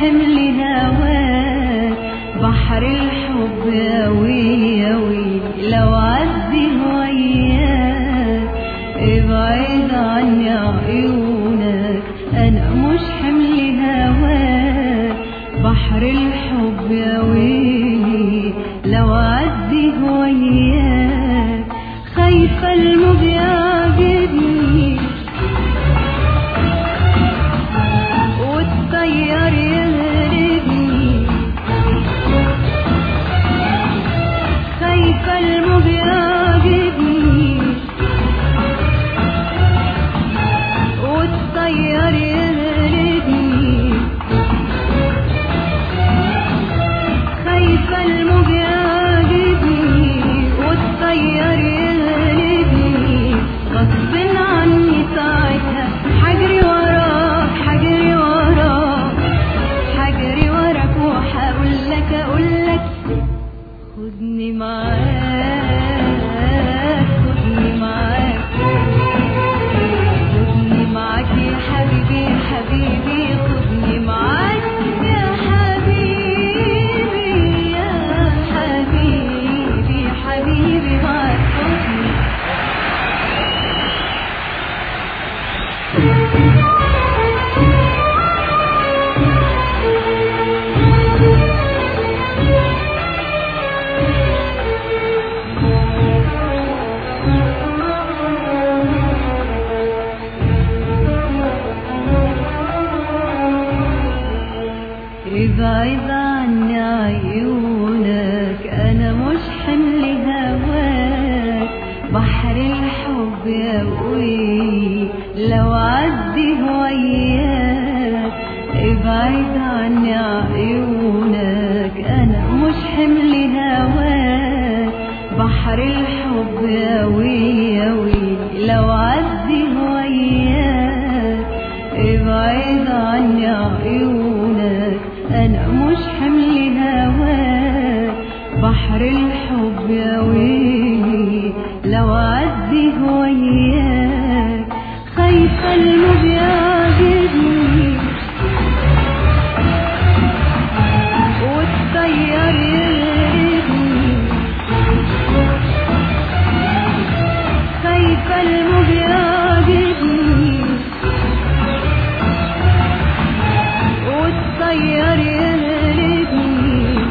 حمل هواك بحر الحب ياوي ياوي لو عدي وياك ابعد عني عيونك انا مش حمل هواك بحر الحب ياوي لو عدي وياك خايفة الموج يعجبني والطيار يغربني خايفة الموج يعجبني والطيار يغربني خايفة الموج يعجبني والطيار يغربني غصب عني ساعتها حجري وراك حجري وراك حجري وراك وحقولك أقولك خدني معاك خدني معاك خدني معاك يا حبيبي يا حبيبي خدني معاك يا حبيبي يا حبيبي حبيبي معاك خدني ابعد عني عيونك انا مش حمل هواك بحر الحب ياوي لو عدي وياك ابعد عني عيونك انا مش حمل هواك بحر الحب ياوي ياوي لو عدي وياك ابعد عني عيونك انا مش حمل هواك بحر الحب ياوي لو عدي وياك خايفة الموج يعجبني والطيار يغربني خايفة الموج يعجبني والطيار يغربني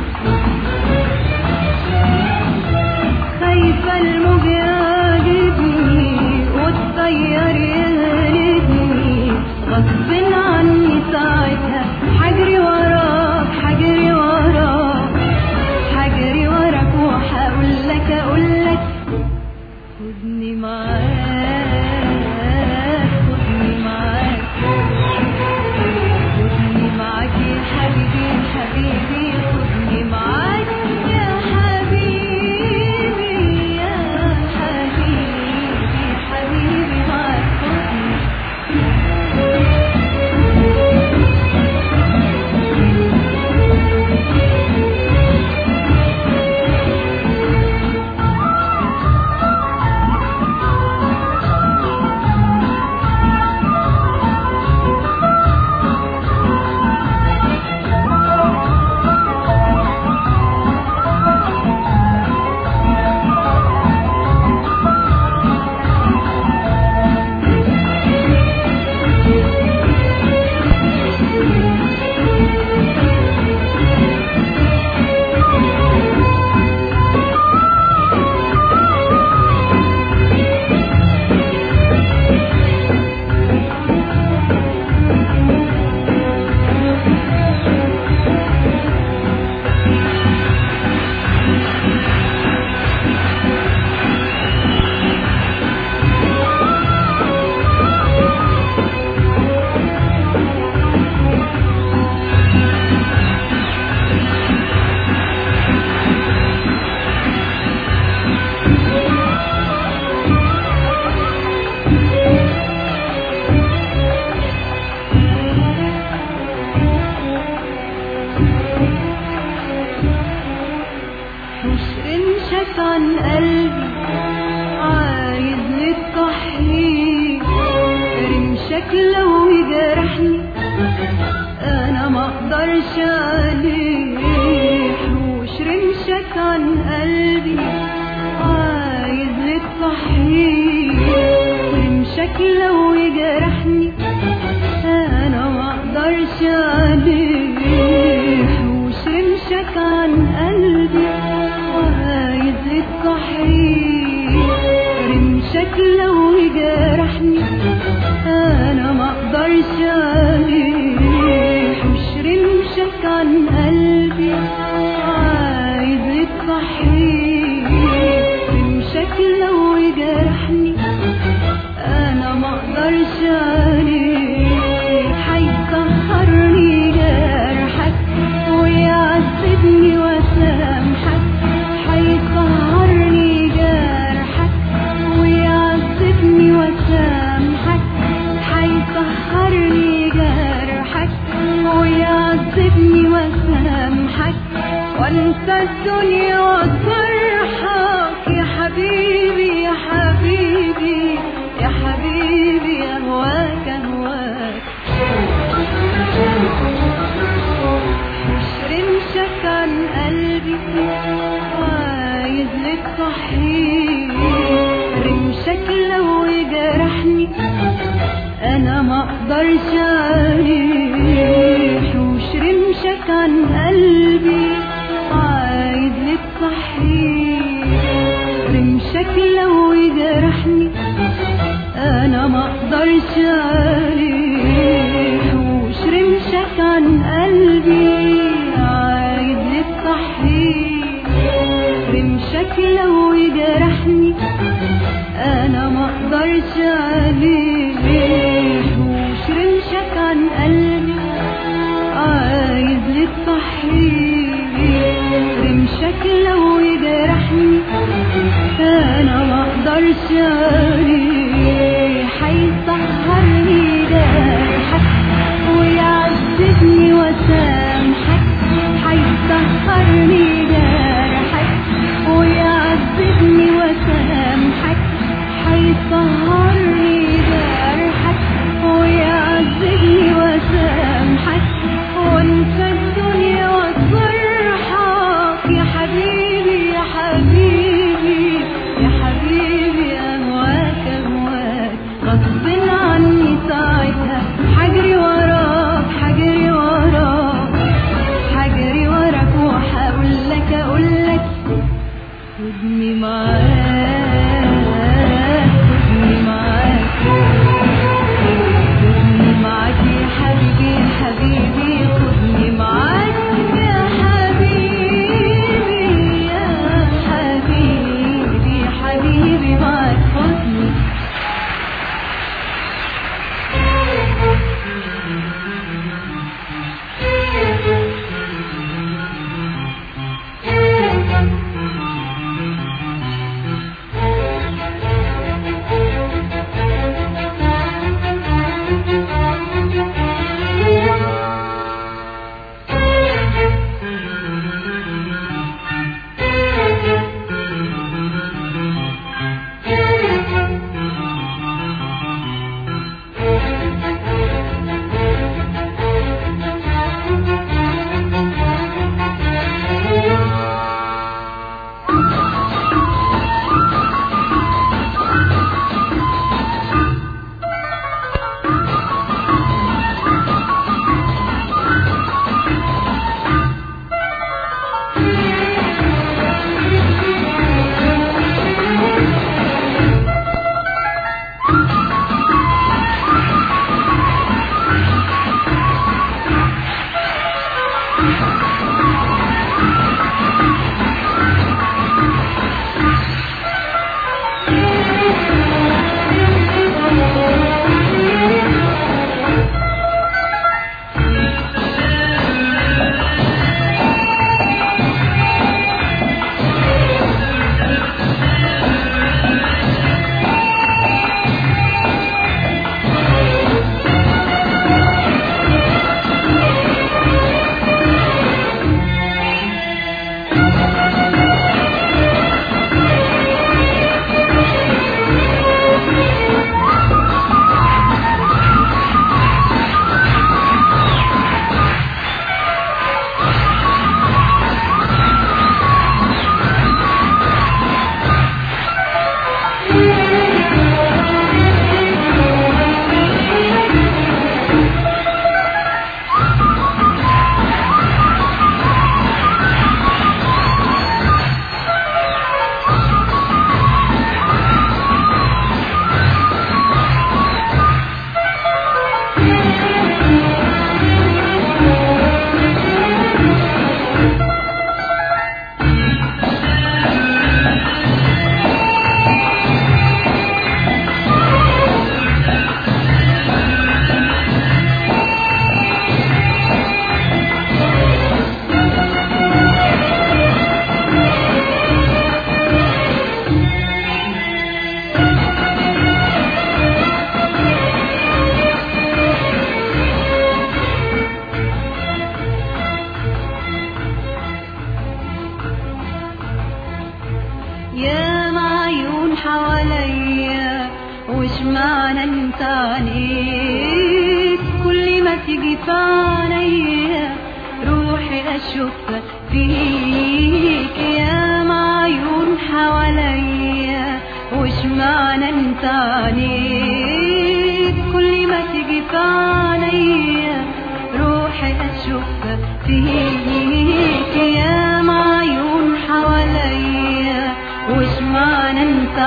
خايفة الموج يعجبني والطيار يغربني غصب عني ساعتها حجري وراك حجري وراك حجري وراك وحقولك أقولك خدني معاك خدني معاك خدني معاك يا حبيبي يا حبيبي خدني معاك يا حبيبي يا حبيبي حبيبي معاك خدني عن قلبي عايز للتحقيق رمشك لو يجرحني انا ما اقدرش عليه حوش رمشك عن قلبي عايز لك صحيح رمشك لو يجرحني انا ما اقدرش عليه حوش رمشك عن قلبي عايز لك صحيح رمشك لو يجرحني انا ما اقدرش عليه حوش رمشك عن قلبي عايز لك صحيح رمشك لو يجرحني انا ما اقدرش عليه هيسهرني جرحك ويعذبني وسامحك هيسهرني جرحك ويعذبني وسامحك هيسهرني جرحك ويعذبني وسامحك وانسى الدنيا وجرحك يا حبيبي يا حبيبي يا حبيبي اهواك اهواك حوش رمشك عن قلبي عايز لك صحيح رمشك لو يجرحني انا ما اقدرش عليه حوش رمشك عن قلبي عايز لك صحيح رمشك لو يجرحني انا ما اقدرش عليه حوش رمشك عن قلبي عايز لك صحيح رمشك لو يجرحني انا ما اقدرش عليه حوش رمشك عن قلبي عايز لك صحيح رمشك لو يجرحني انا ما اقدرش عليه هيسهرني جرحك ويعذبني وسامحك هيسهرني جرحك ويعذبني وسامحك هيسهرني جرحك ويعذبني وسامحك وانسى الدنيا وجرحك يا حبيبي يا حبيبي يا حبيبي اهواك حواليا، وش معنى انت عنيك كل ما تيجي في عينيا روحي اشوفها فيك. يا معيون حواليا، وش معنى انت عنيك كل ما تيجي في عينيا روحي اشوفها فيك. يا معيون حواليا، وش معنى انت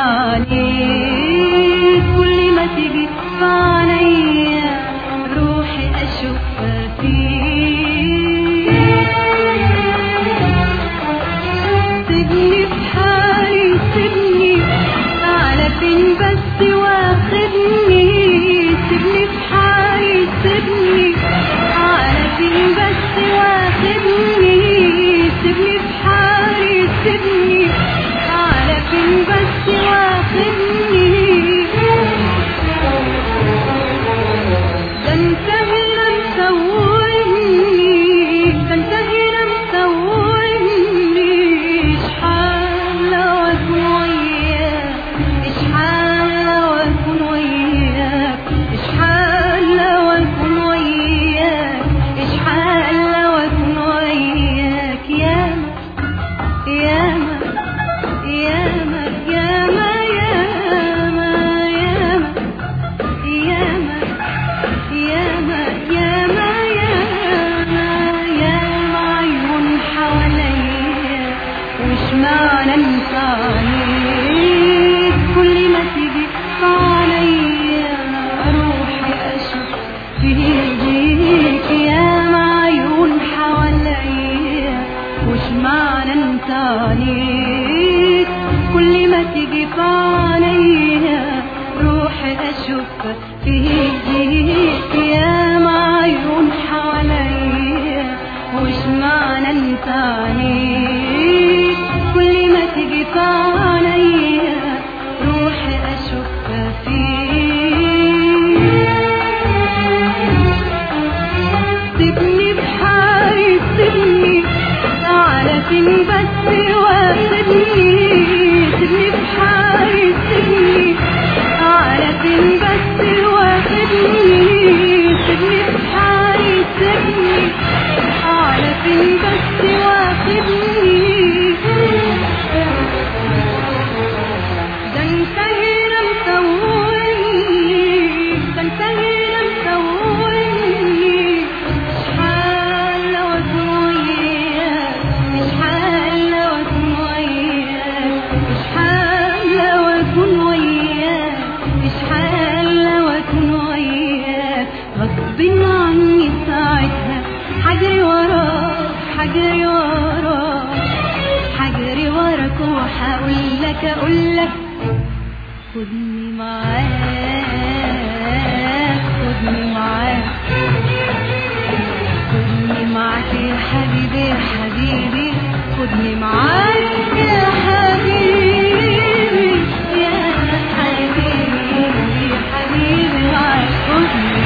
عنيك كل ما تيجي في عينيا روحي اشوفها فيك. سيبني في حالي سيبني، على فين بس واخدني. سيبني في حالي سيبني، على فين بس واخدني. سيبني في حالي سيبني، على فين بس واخدني. ده انت هنا مسويني، ده انت هنا مسويني. اشحال لو اكون وياك، اشحال لو اكون وياك، اشحال لو اكون وياك، اشحال لو اكون وياك. ياما ياما ياما ياما ياما ياما ياما ياما ياما ياما عيون حواليا، وش معنى انت عنيك كل ما تيجي عليا روحي اشوف فيك. ياما عيون حواليا، وش معنى انت عنيك كل ما تيجي في عينيا روحي اشوفها فيك. ياما عيون حواليا، وش معنى انت عنيك كل ما تيجي في عينيا روحي اشوفها فيك. سيبني بحالي سيبني، على فين بس واخدني. سيبني بحالي سيبني، على فين بس واخدني. سيبني بحالي سيبني، على فين بس واخدني. ده انت هنا مسويني، ده انت هنا مسويني. اشحال لو اكون وياك، اشحال لو اكون وياك، اشحال لو اكون وياك، اشحال لو اكون وياك. غصب عني ساعتها حجري وراك، حجري وراك، حجري وراك. وحقول لك اقول لك خدني معاك، خدني معاك، خدني معاك يا حبيبي يا حبيبي. خدني معاك يا حبيبي يا حبيبي يا حبيبي معاك. خدني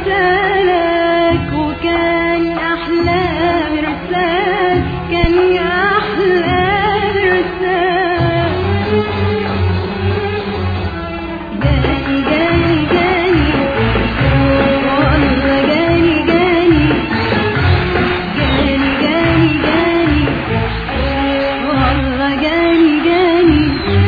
مرسالك وكان أحلى مرسال، كان أحلى مرسال. جاني جاني جاني والله جاني جاني جاني جاني جاني والله جاني جاني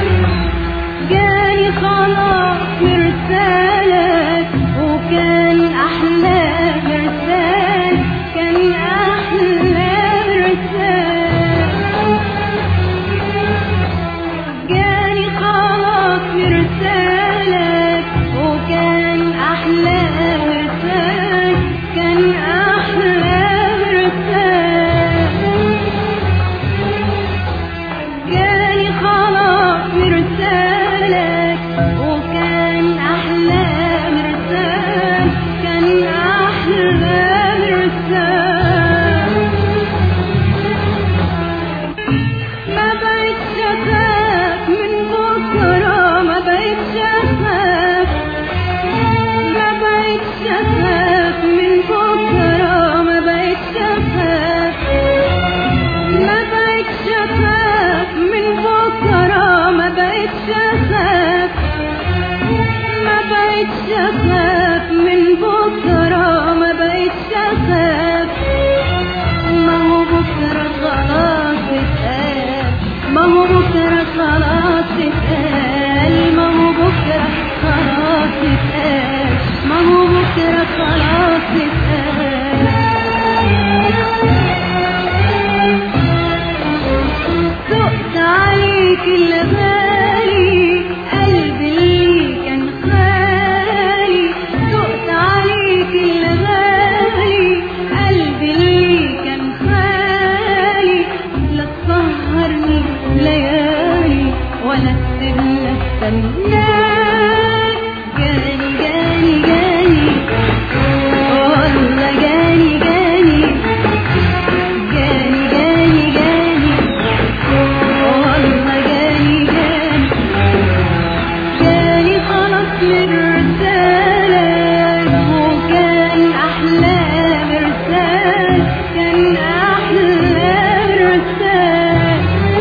جاني خلاص مرسالك وكان أحلى مرسال، كان أحلى مرسال. جاني خلاص مرسالك وكان أحلى مرسال، كان أحلى مرسال. جاني خلاص مرسالك وكان أحلى مرسال، كان أحلى مرسال. ما بقتش أخاف من بكرة، ما بقتش أخاف، ما بقتش أخاف من بكرة، ما بقتش أخاف، ما بقتش أخاف من بكرة، ما بقتش أخاف، ما بقتش أخاف من بكرة، ما بقتش أخاف. ما هو بكرة خلاص اتقال، ما هو بكرة خلاص اتقال، ما هو بكرة خلاص اتقال، ما هو بكرة خلاص اتقال. دقت عليك الغالي قلبي اللي كان خالي، دقت عليك الغالي قلبي اللي كان خالي. لا تسهرني ليالي ولا تسيبني استناك. جاني جاني جاني والله جاني جاني جاني جاني جاني والله جاني جاني جاني خلاص مرسالك وكان أحلى مرسال، كان أحلى مرسال.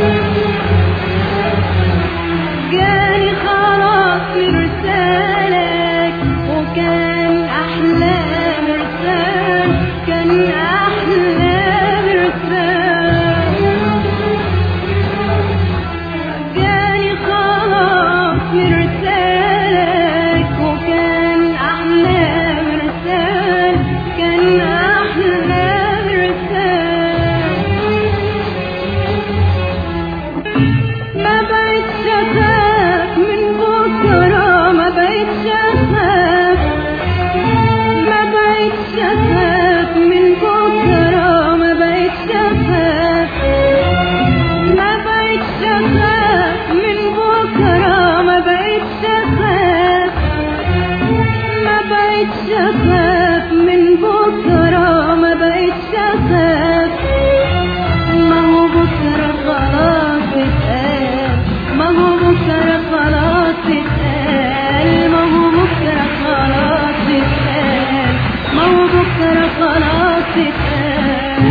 جاني خلاص مرسالك وكان أحلى مرسال، كان أحلى مرسال. جاني خلاص مرسالك وكان أحلى مرسال، كان أحلى مرسال. ما بقتش أخاف من بكرة، ما بقتش أخاف، ما بقتش أخاف من بكرة، ما بقتش أخاف، ما بقتش أخاف من بكرة، ما بقتش أخاف، ما بقتش أخاف من بكرة، ما بقتش أخاف. ما هو بكرة خلاص اتقال، ما هو بكرة خلاص اتقال، ما هو بكرة خلاص اتقال، ما هو بكرة خلاص اتقال.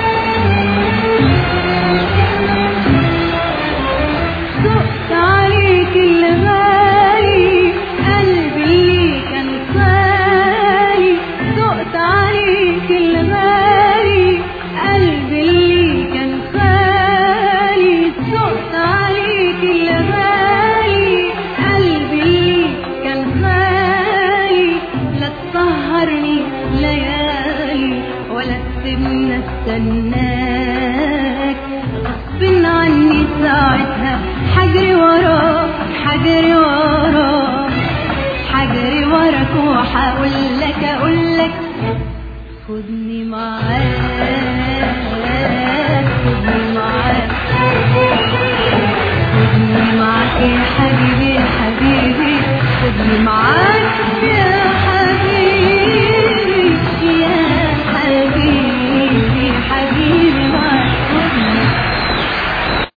دقت عليك الغالي قلبي اللي كان خالي، دقت عليك الغالي قلبي اللي كان خالي، دقت عليك الغالي قلبي اللي كان خالي. لا تسهرني ليالي ولا تسيبني استناك. غصب عني ساعتها حجري وراك، حجري وراك، حجري وراك وحاقول لك اقول لك خدني معاك، خدني معاك، خدني معاك يا حبيبي يا حبيبي، خدني معاك.